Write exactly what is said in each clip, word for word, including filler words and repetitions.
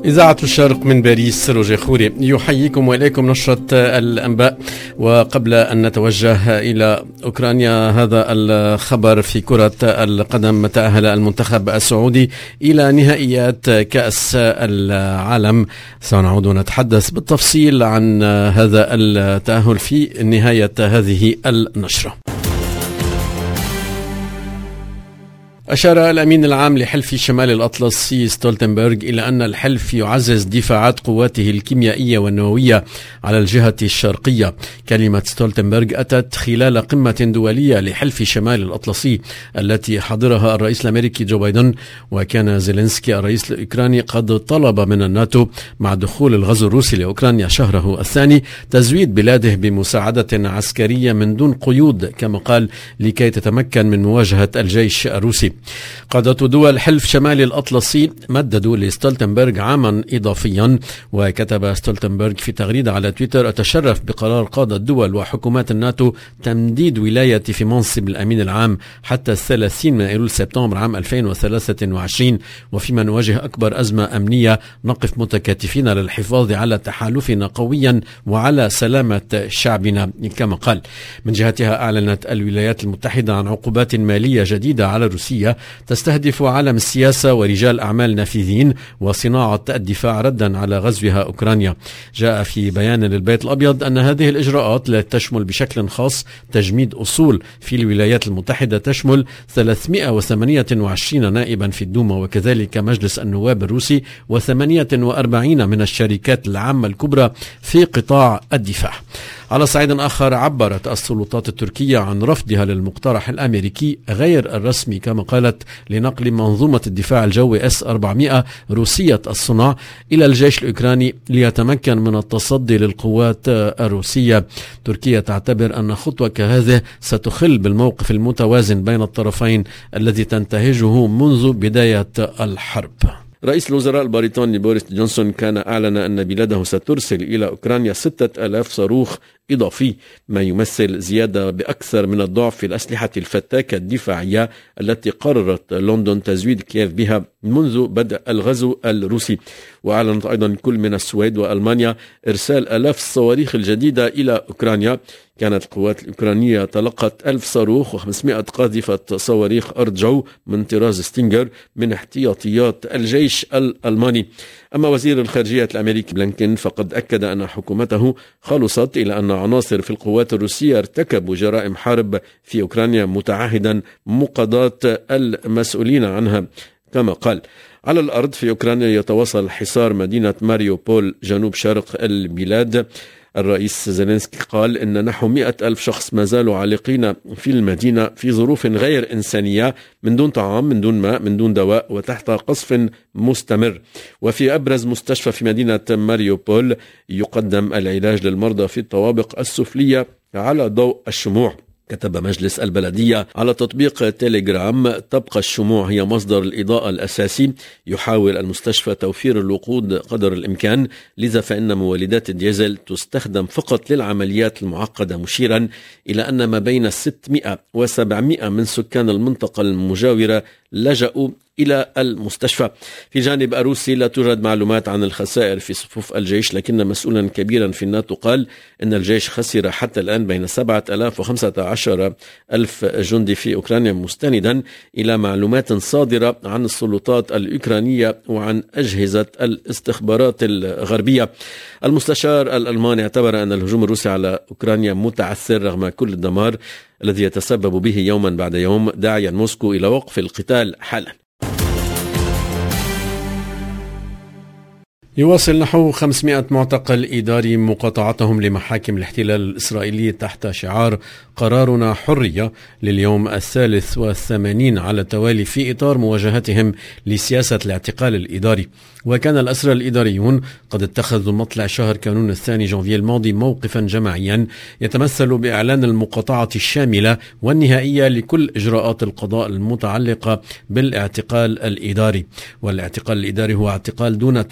إذاعة الشرق من باريس، روجي خوري يحييكم وإليكم نشرة الأنباء. وقبل أن نتوجه إلى أوكرانيا، هذا الخبر في كرة القدم: تأهل المنتخب السعودي إلى نهائيات كأس العالم. سنعود نتحدث بالتفصيل عن هذا التأهل في نهاية هذه النشرة. أشار الأمين العام لحلف شمال الأطلسي ستولتنبرغ إلى أن الحلف يعزز دفاعات قواته الكيميائية والنووية على الجهة الشرقية. كلمة ستولتنبرغ أتت خلال قمة دولية لحلف شمال الأطلسي التي حضرها الرئيس الأمريكي جو بايدن، وكان زيلينسكي الرئيس الأوكراني قد طلب من الناتو مع دخول الغزو الروسي لأوكرانيا شهره الثاني تزويد بلاده بمساعدة عسكرية من دون قيود، كما قال، لكي تتمكن من مواجهة الجيش الروسي. قادة دول حلف شمال الأطلسي مددوا لستولتنبرغ عاما إضافيا، وكتب ستولتنبرغ في تغريدة على تويتر: أتشرف بقرار قادة الدول وحكومات الناتو تمديد ولايتي في منصب الأمين العام حتى الثلاثين من أيلول سبتمبر عام ألفين وثلاثة وعشرين، وفيما نواجه أكبر أزمة أمنية نقف متكاتفين للحفاظ على تحالفنا قويا وعلى سلامة شعبنا، كما قال. من جهتها أعلنت الولايات المتحدة عن عقوبات مالية جديدة على روسيا تستهدف عالم السياسة ورجال أعمال نافذين وصناعة الدفاع ردا على غزوها أوكرانيا. جاء في بيان للبيت الأبيض أن هذه الإجراءات لا تشمل بشكل خاص تجميد أصول في الولايات المتحدة تشمل ثلاثمائة وثمانية وعشرين نائبا في الدوما، وكذلك مجلس النواب الروسي وثمانية وأربعين من الشركات العامة الكبرى في قطاع الدفاع. على صعيد آخر، عبرت السلطات التركية عن رفضها للمقترح الأمريكي غير الرسمي، كما قالت، لنقل منظومة الدفاع الجوي إس أربعمائة روسية الصنع إلى الجيش الأوكراني ليتمكن من التصدي للقوات الروسية. تركيا تعتبر أن خطوة كهذه ستخل بالموقف المتوازن بين الطرفين الذي تنتهجه منذ بداية الحرب. رئيس الوزراء البريطاني بوريس جونسون كان أعلن أن بلاده سترسل إلى أوكرانيا ستة آلاف صاروخ إضافي، ما يمثل زيادة بأكثر من الضعف في الأسلحة الفتاكة الدفاعية التي قررت لندن تزويد كييف بها منذ بدء الغزو الروسي. وأعلنت أيضا كل من السويد وألمانيا إرسال آلاف الصواريخ الجديدة إلى أوكرانيا. كانت القوات الأوكرانية تلقت ألف صاروخ وخمسمائة قاذفة صواريخ أرض جو من طراز ستينجر من احتياطيات الجيش الألماني. أما وزير الخارجية الأمريكي بلينكن فقد أكد أن حكومته خلصت إلى أن عناصر في القوات الروسية ارتكبوا جرائم حرب في أوكرانيا، متعهدا مقاضاة المسؤولين عنها. كما قال: على الأرض في أوكرانيا يتواصل حصار مدينة ماريوبول جنوب شرق البلاد. الرئيس زيلينسكي قال إن نحو مئة ألف شخص ما زالوا عالقين في المدينة في ظروف غير إنسانية، من دون طعام، من دون ماء، من دون دواء، وتحت قصف مستمر. وفي أبرز مستشفى في مدينة ماريوبول يقدم العلاج للمرضى في الطوابق السفلية على ضوء الشموع. كتب مجلس البلدية على تطبيق تيليجرام: تبقى الشموع هي مصدر الإضاءة الأساسي. يحاول المستشفى توفير الوقود قدر الإمكان، لذا فإن مولدات الديزل تستخدم فقط للعمليات المعقدة، مشيرا إلى أن ما بين ستمائة وسبعمائة من سكان المنطقة المجاورة لجأوا إلى المستشفى. في جانب الروسي لا توجد معلومات عن الخسائر في صفوف الجيش، لكن مسؤولا كبيرا في الناتو قال إن الجيش خسر حتى الآن بين سبعة آلاف وخمسة عشر ألف جندي في أوكرانيا، مستندا إلى معلومات صادرة عن السلطات الأوكرانية وعن أجهزة الاستخبارات الغربية. المستشار الألماني اعتبر أن الهجوم الروسي على أوكرانيا متعثر رغم كل الدمار الذي يتسبب به يوما بعد يوم، داعيا موسكو إلى وقف القتال حالا. يواصل نحو خمسمائة معتقل إداري مقاطعتهم لمحاكم الاحتلال الإسرائيلي تحت شعار قرارنا حرية لليوم الثالث والثمانين على التوالي، في إطار مواجهتهم لسياسة الاعتقال الإداري. وكان الأسرى الإداريون قد اتخذوا مطلع شهر كانون الثاني جانفي الماضي موقفا جماعيا يتمثل بإعلان المقاطعة الشاملة والنهائية لكل إجراءات القضاء المتعلقة بالاعتقال الإداري. والاعتقال الإداري هو اعتقال دون تهمة أو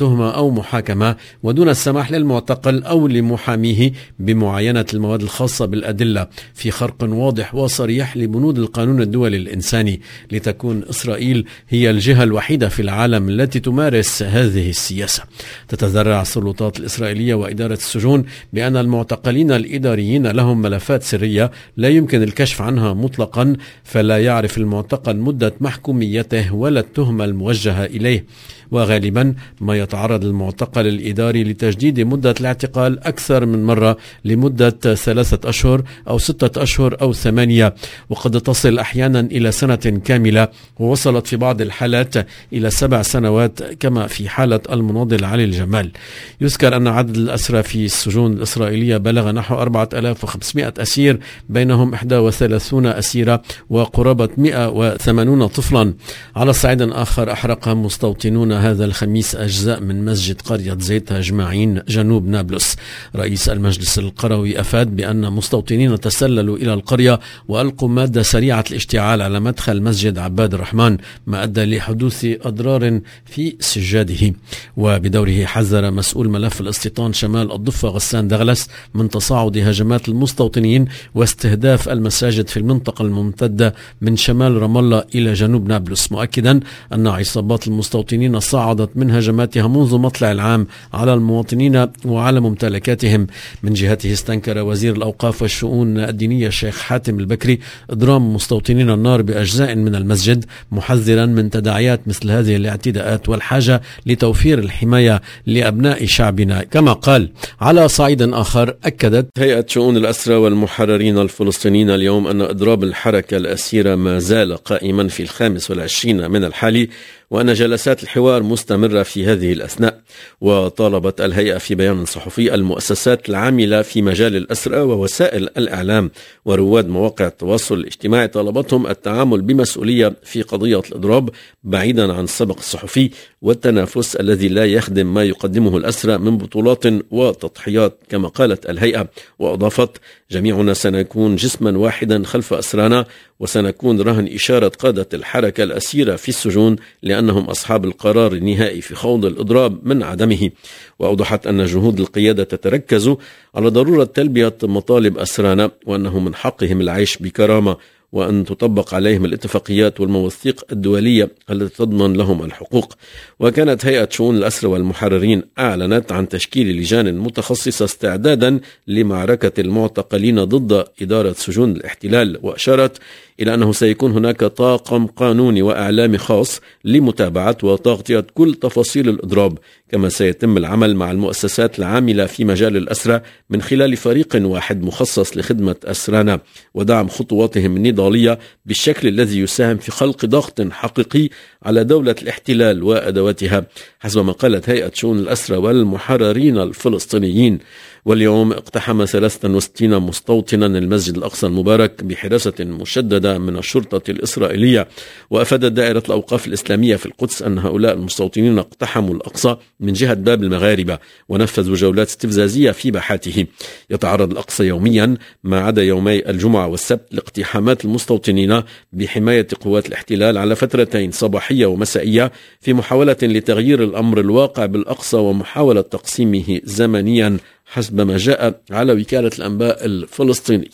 أو محاكمة، ودون السماح للمعتقل أو لمحاميه بمعاينة المواد الخاصة بالأدلة في خرق واضح وصريح لبنود القانون الدولي الإنساني، لتكون إسرائيل هي الجهة الوحيدة في العالم التي تمارس هذه السياسة. تتذرع السلطات الإسرائيلية وإدارة السجون بأن المعتقلين الإداريين لهم ملفات سرية لا يمكن الكشف عنها مطلقا، فلا يعرف المعتقل مدة محكوميته ولا التهمة الموجهة إليه، وغالبا ما يتعرض المعتقل الإداري لتجديد مدة الاعتقال أكثر من مرة لمدة ثلاثة أشهر أو ستة أشهر أو ثمانية، وقد تصل أحيانا إلى سنة كاملة، ووصلت في بعض الحالات إلى سبع سنوات كما في حالة المناضل علي الجمال. يذكر أن عدد الأسرى في السجون الإسرائيلية بلغ نحو أربعة آلاف وخمسمائة أسير، بينهم إحدى وثلاثين أسيرة وقرابة مئة وثمانين طفلا. على صعيد آخر، أحرق مستوطنون هذا الخميس أجزاء من مسجد قرية زيت هجمعين جنوب نابلس. رئيس المجلس القروي أفاد بأن مستوطنين تسللوا إلى القرية وألقوا مادة سريعة الاشتعال على مدخل مسجد عباد الرحمن، ما أدى لحدوث أضرار في سجاده. وبدوره حذر مسؤول ملف الاستيطان شمال الضفة غسان دغلس من تصاعد هجمات المستوطنين واستهداف المساجد في المنطقة الممتدة من شمال رام الله إلى جنوب نابلس، مؤكدا أن عصابات المستوطنين صعدت من هجماتها منذ مطلع العام على المواطنين وعلى ممتلكاتهم. من جهته استنكر وزير الأوقاف والشؤون الدينية الشيخ حاتم البكري إضرام مستوطنين النار بأجزاء من المسجد، محذرا من تداعيات مثل هذه الاعتداءات والحاجة لتوفير الحماية لأبناء شعبنا. كما قال. على صعيد آخر، أكدت هيئة شؤون الأسرى والمحررين الفلسطينيين اليوم أن إضراب الحركة الأسيرة ما زال قائما في الخامس والعشرين من الحالي، وأن جلسات الحوار مستمرة في هذه الأثناء. وطالبت الهيئة في بيان صحفي المؤسسات العاملة في مجال الأسرى ووسائل الإعلام ورواد مواقع التواصل الاجتماعي، طالبتهم التعامل بمسؤولية في قضية الإضراب بعيدا عن السبق الصحفي والتنافس الذي لا يخدم ما يقدمه الأسرى من بطولات وتضحيات. كما قالت الهيئة وأضافت: جميعنا سنكون جسما واحدا خلف أسرانا، وسنكون رهن إشارة قادة الحركة الأسيرة في السجون لأنهم أصحاب القرار النهائي في خوض الإضراب من عدمه. وأوضحت أن جهود القيادة تتركز على ضرورة تلبية مطالب أسرانا، وأنه من حقهم العيش بكرامة، وأن تطبق عليهم الاتفاقيات والمواثيق الدولية التي تضمن لهم الحقوق. وكانت هيئة شؤون الأسرى والمحررين أعلنت عن تشكيل لجان متخصصة استعدادا لمعركة المعتقلين ضد إدارة سجون الاحتلال، وأشارت إلى أنه سيكون هناك طاقم قانوني وإعلامي خاص لمتابعة وتغطية كل تفاصيل الإضراب. كما سيتم العمل مع المؤسسات العاملة في مجال الأسرى من خلال فريق واحد مخصص لخدمة أسرانا ودعم خطواتهم النضالية بالشكل الذي يساهم في خلق ضغط حقيقي على دولة الاحتلال وأدواتها، حسب ما قالت هيئة شؤون الأسرى والمحررين الفلسطينيين. واليوم اقتحم ثلاثة وستين مستوطنا المسجد الأقصى المبارك بحراسة مشددة من الشرطة الإسرائيلية. وأفادت دائرة الأوقاف الإسلامية في القدس أن هؤلاء المستوطنين اقتحموا الأقصى من جهة باب المغاربة ونفذوا جولات استفزازية في باحاته. يتعرض الأقصى يوميا ما عدا يومي الجمعة والسبت لاقتحامات المستوطنين بحماية قوات الاحتلال على فترتين صباحية ومسائية، في محاولة لتغيير الأمر الواقع بالأقصى ومحاولة تقسيمه زمنيا حسب ما جاء على وكالة الأنباء الفلسطينية.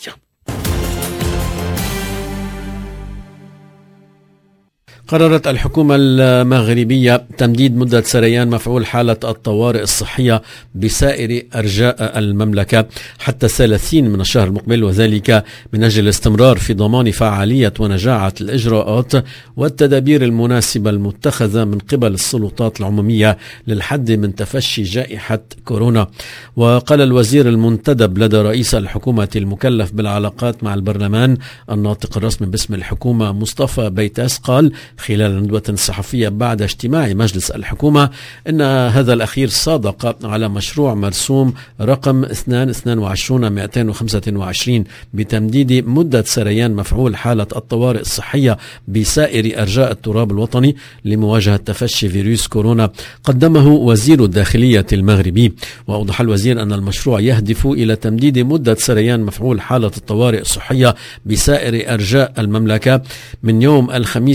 قررت الحكومة المغربية تمديد مدة سريان مفعول حالة الطوارئ الصحية بسائر أرجاء المملكة حتى ثلاثين من الشهر المقبل، وذلك من أجل الاستمرار في ضمان فعالية ونجاعة الإجراءات والتدابير المناسبة المتخذة من قبل السلطات العمومية للحد من تفشي جائحة كورونا. وقال الوزير المنتدب لدى رئيس الحكومة المكلف بالعلاقات مع البرلمان الناطق الرسمي باسم الحكومة مصطفى بيتاس، قال خلال ندوة صحفية بعد اجتماع مجلس الحكومة إن هذا الأخير صادق على مشروع مرسوم رقم اثنين اثنين وعشرين مئتين وخمسة وعشرين بتمديد مدة سريان مفعول حالة الطوارئ الصحية بسائر أرجاء التراب الوطني لمواجهة تفشي فيروس كورونا، قدمه وزير الداخلية المغربي. وأوضح الوزير أن المشروع يهدف إلى تمديد مدة سريان مفعول حالة الطوارئ الصحية بسائر أرجاء المملكة من يوم الخميس الواحد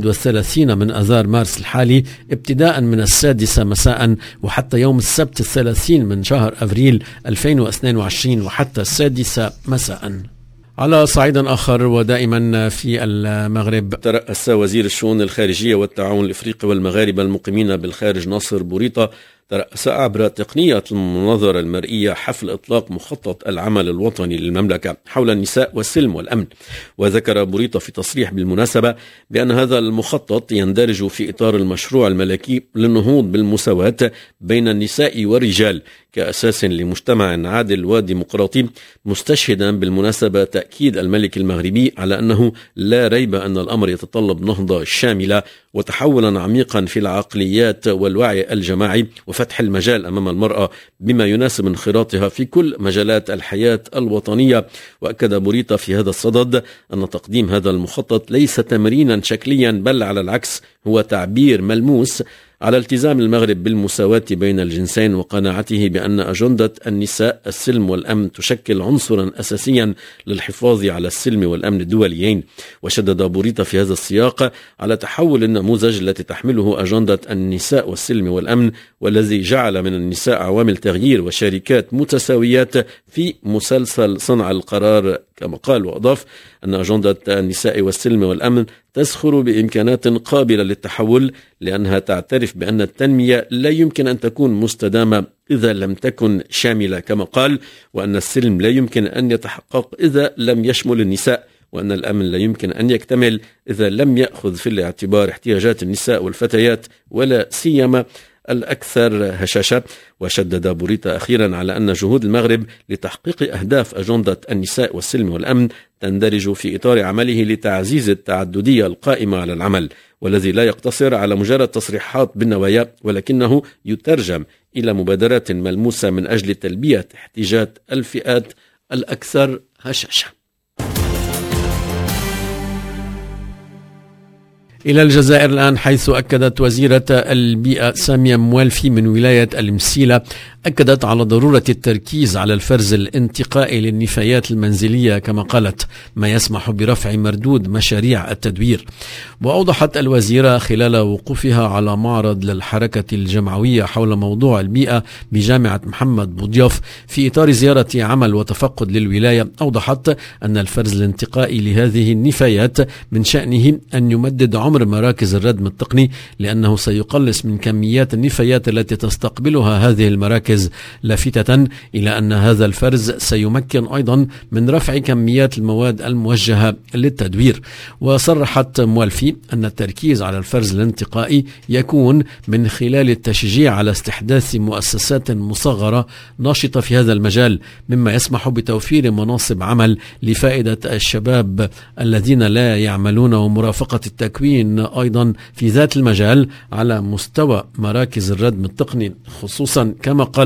الواحد والثلاثين من أذار مارس الحالي ابتداء من السادسة مساء وحتى يوم السبت الثلاثين من شهر أفريل ألفين واثنين وعشرين وحتى السادسة مساء. على صعيد آخر ودائما في المغرب، ترأس وزير الشؤون الخارجية والتعاون الإفريقي والمغاربة المقيمين بالخارج ناصر بوريطة ترأس عبر تقنية المناظرة المرئية حفل إطلاق مخطط العمل الوطني للمملكة حول النساء والسلم والأمن. وذكر بوريطة في تصريح بالمناسبة بأن هذا المخطط يندرج في إطار المشروع الملكي للنهوض بالمساواة بين النساء والرجال كأساس لمجتمع عادل وديمقراطي، مستشهدا بالمناسبة تأكيد الملك المغربي على أنه لا ريب أن الأمر يتطلب نهضة شاملة وتحولا عميقا في العقليات والوعي الجماعي وفتح المجال أمام المرأة بما يناسب انخراطها في كل مجالات الحياة الوطنية. وأكد بوريطة في هذا الصدد أن تقديم هذا المخطط ليس تمرينا شكليا، بل على العكس هو تعبير ملموس على التزام المغرب بالمساواة بين الجنسين وقناعته بأن أجندة النساء السلم والأمن تشكل عنصرا أساسيا للحفاظ على السلم والأمن الدوليين. وشدد بوريطة في هذا السياق على تحول النموذج التي تحمله أجندة النساء والسلم والأمن، والذي جعل من النساء عوامل تغيير وشركات متساويات في مسلسل صنع القرار كما قال. وأضاف أن أجندة النساء والسلم والأمن تزخر بإمكانات قابلة للتحول، لأنها تعترف بأن التنمية لا يمكن أن تكون مستدامة إذا لم تكن شاملة كما قال، وأن السلم لا يمكن أن يتحقق إذا لم يشمل النساء، وأن الأمن لا يمكن أن يكتمل إذا لم يأخذ في الاعتبار احتياجات النساء والفتيات ولا سيما الأكثر هشاشة. وشدد بوريطة أخيرا على أن جهود المغرب لتحقيق أهداف أجندة النساء والسلم والأمن تندرج في إطار عمله لتعزيز التعددية القائمة على العمل، والذي لا يقتصر على مجرد تصريحات بالنوايا، ولكنه يترجم إلى مبادرات ملموسة من أجل تلبية احتياجات الفئات الأكثر هشاشة. إلى الجزائر الآن، حيث أكدت وزيرة البيئة سامية موالفي من ولاية المسيلة أكدت على ضرورة التركيز على الفرز الانتقائي للنفايات المنزلية كما قالت، ما يسمح برفع مردود مشاريع التدوير. وأوضحت الوزيرة خلال وقوفها على معرض للحركة الجمعوية حول موضوع البيئة بجامعة محمد بوضياف في إطار زيارة عمل وتفقد للولاية، أوضحت أن الفرز الانتقائي لهذه النفايات من شأنه أن يمدد عمر مراكز الردم التقني، لأنه سيقلص من كميات النفايات التي تستقبلها هذه المراكز، لافتة إلى أن هذا الفرز سيمكن أيضا من رفع كميات المواد الموجهة للتدوير. وصرحت موالفي أن التركيز على الفرز الانتقائي يكون من خلال التشجيع على استحداث مؤسسات مصغرة ناشطة في هذا المجال، مما يسمح بتوفير مناصب عمل لفائدة الشباب الذين لا يعملون، ومرافقة التكوين أيضا في ذات المجال على مستوى مراكز الردم التقني خصوصا كما قالت.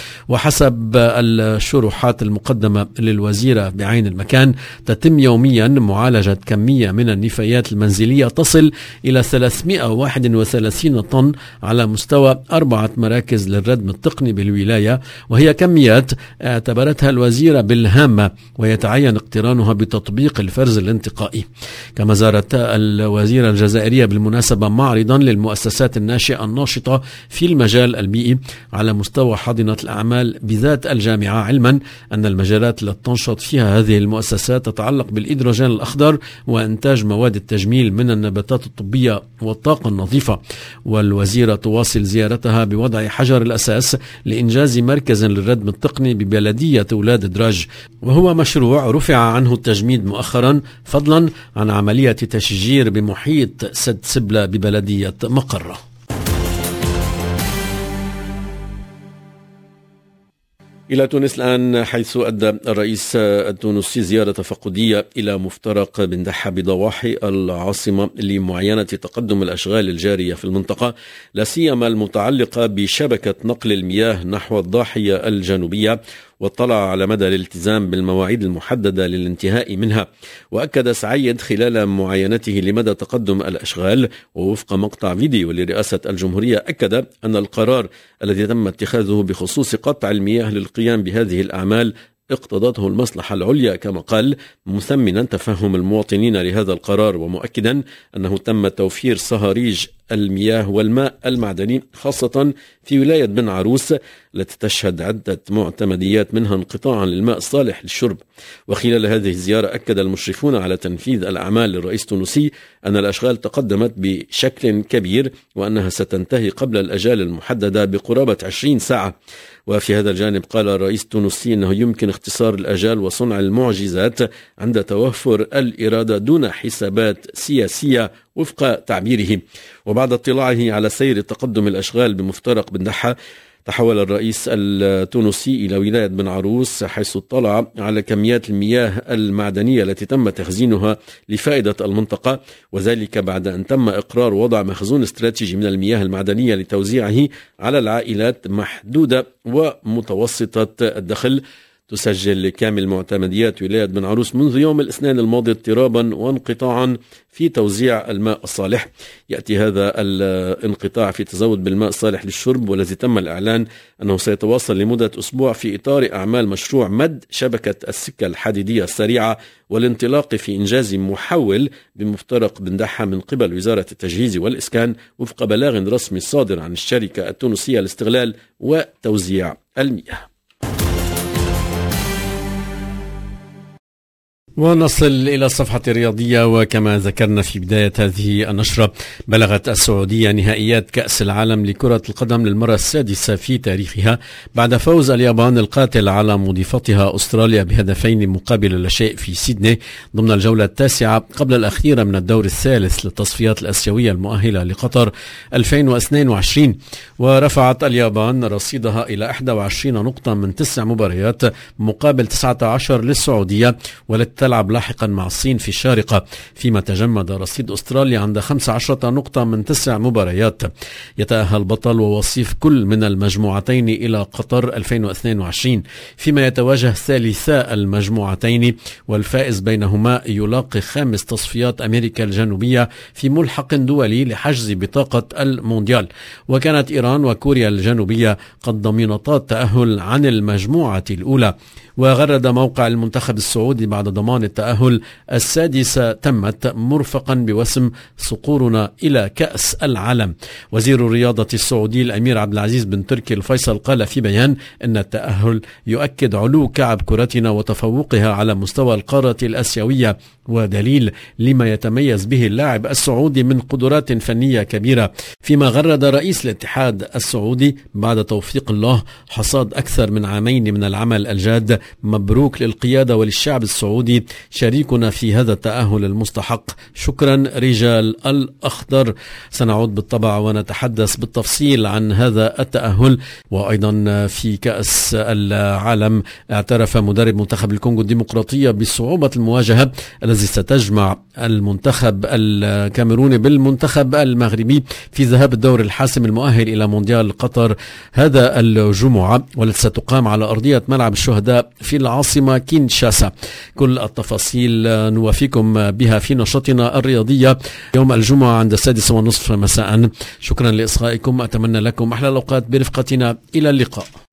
وحسب الشروحات المقدمة للوزيرة بعين المكان، تتم يوميا معالجة كمية من النفايات المنزلية تصل إلى ثلاثمئة وواحد وثلاثين طن على مستوى أربعة مراكز للردم التقني بالولاية، وهي كميات اعتبرتها الوزيرة بالهامة ويتعين اقترانها بتطبيق الفرز الانتقائي. كما زارت الوزيرة الجزائرية بالمناسبة معرضا للمؤسسات الناشئة الناشطة في المجال البيئي على مستوى حاضنة الأعمال بذات الجامعة، علما أن المجالات التي تنشط فيها هذه المؤسسات تتعلق بالإيدروجين الأخضر وإنتاج مواد التجميل من النباتات الطبية والطاقة النظيفة. والوزيرة تواصل زيارتها بوضع حجر الأساس لإنجاز مركز للردم التقني ببلدية أولاد دراج، وهو مشروع رفع عنه التجميد مؤخرا فضلا عن عملية تشجير بمحيط سد سبلة ببلدية مقرة. إلى تونس الآن، حيث أدى الرئيس التونسي زيارة تفقدية إلى مفترق بن دحة بضواحي العاصمة لمعاينة تقدم الأشغال الجارية في المنطقة، لا سيما المتعلقة بشبكة نقل المياه نحو الضاحية الجنوبية، واطلع على مدى الالتزام بالمواعيد المحددة للانتهاء منها. وأكد سعيد خلال معاينته لمدى تقدم الأشغال ووفق مقطع فيديو لرئاسة الجمهورية، أكد أن القرار الذي تم اتخاذه بخصوص قطع المياه للقيام بهذه الأعمال اقتضته المصلحة العليا كما قال، مثمنا تفهم المواطنين لهذا القرار ومؤكدا أنه تم توفير صهاريج المياه والماء المعدني خاصة في ولاية بن عروس التي تشهد عدة معتمديات منها انقطاعا للماء الصالح للشرب. وخلال هذه الزيارة أكد المشرفون على تنفيذ الأعمال للرئيس التونسي أن الأشغال تقدمت بشكل كبير وأنها ستنتهي قبل الأجال المحددة بقرابة عشرين ساعة. وفي هذا الجانب قال الرئيس التونسي أنه يمكن اختصار الأجال وصنع المعجزات عند توفر الإرادة دون حسابات سياسية وفق تعبيره. وبعد اطلاعه على سير تقدم الأشغال بمفترق بن دحة، تحول الرئيس التونسي إلى ولاية بن عروس حيث اطلع على كميات المياه المعدنية التي تم تخزينها لفائدة المنطقة، وذلك بعد أن تم إقرار وضع مخزون استراتيجي من المياه المعدنية لتوزيعه على العائلات محدودة ومتوسطة الدخل. تسجل كامل معتمديات ولاية بن عروس منذ يوم الاثنين الماضي اضطرابا وانقطاعا في توزيع الماء الصالح. يأتي هذا الانقطاع في تزود بالماء الصالح للشرب، والذي تم الإعلان أنه سيتواصل لمدة أسبوع في إطار أعمال مشروع مد شبكة السكة الحديدية السريعة والانطلاق في إنجاز محول بمفترق بن دحة من قبل وزارة التجهيز والإسكان وفق بلاغ رسمي صادر عن الشركة التونسية لاستغلال وتوزيع المياه. ونصل إلى الصفحة الرياضية. وكما ذكرنا في بداية هذه النشرة، بلغت السعودية نهائيات كأس العالم لكرة القدم للمرة السادسة في تاريخها بعد فوز اليابان القاتل على مضيفتها أستراليا بهدفين مقابل لا شيء في سيدني ضمن الجولة التاسعة قبل الأخيرة من الدور الثالث للتصفيات الآسيوية المؤهلة لقطر ألفين واثنين وعشرين. ورفعت اليابان رصيدها إلى إحدى وعشرين نقطة من تسع مباريات مقابل تسعة عشر للسعودية، والتي تلعب لاحقا مع الصين في الشارقة، فيما تجمد رصيد أستراليا عند خمس عشرة نقطة من تسع مباريات. يتأهل بطل ووصيف كل من المجموعتين إلى قطر ألفين واثنين وعشرين، فيما يتواجه ثالثا المجموعتين والفائز بينهما يلاقي خامس تصفيات أمريكا الجنوبية في ملحق دولي لحجز بطاقة المونديال. وكانت إيران وكوريا الجنوبية قد ضمنتا التأهل عن المجموعة الأولى. وغرد موقع المنتخب السعودي بعد ضمان التأهل السادسة تمت مرفقا بوسم صقورنا إلى كأس العالم. وزير الرياضة السعودي الأمير عبد العزيز بن تركي الفيصل قال في بيان أن التأهل يؤكد علو كعب كرتنا وتفوقها على مستوى القارة الآسيوية، ودليل لما يتميز به اللاعب السعودي من قدرات فنية كبيرة. فيما غرد رئيس الاتحاد السعودي بعد توفيق الله حصاد أكثر من عامين من العمل الجاد، مبروك للقيادة وللشعب السعودي، شريكنا في هذا التأهل المستحق، شكرا رجال الأخضر. سنعود بالطبع ونتحدث بالتفصيل عن هذا التأهل. وأيضا في كأس العالم اعترف مدرب منتخب الكونغو الديمقراطية بصعوبة المواجهة الذي ستجمع المنتخب الكاميروني بالمنتخب المغربي في ذهاب الدور الحاسم المؤهل إلى مونديال قطر هذا الجمعة، والتي ستقام على أرضية ملعب الشهداء في العاصمة كينشاسا. كل التفاصيل نوافيكم بها في نشاطنا الرياضية يوم الجمعة عند السادسة والنصف مساء. شكرا لإصغائكم، أتمنى لكم أحلى الأوقات برفقتنا، إلى اللقاء.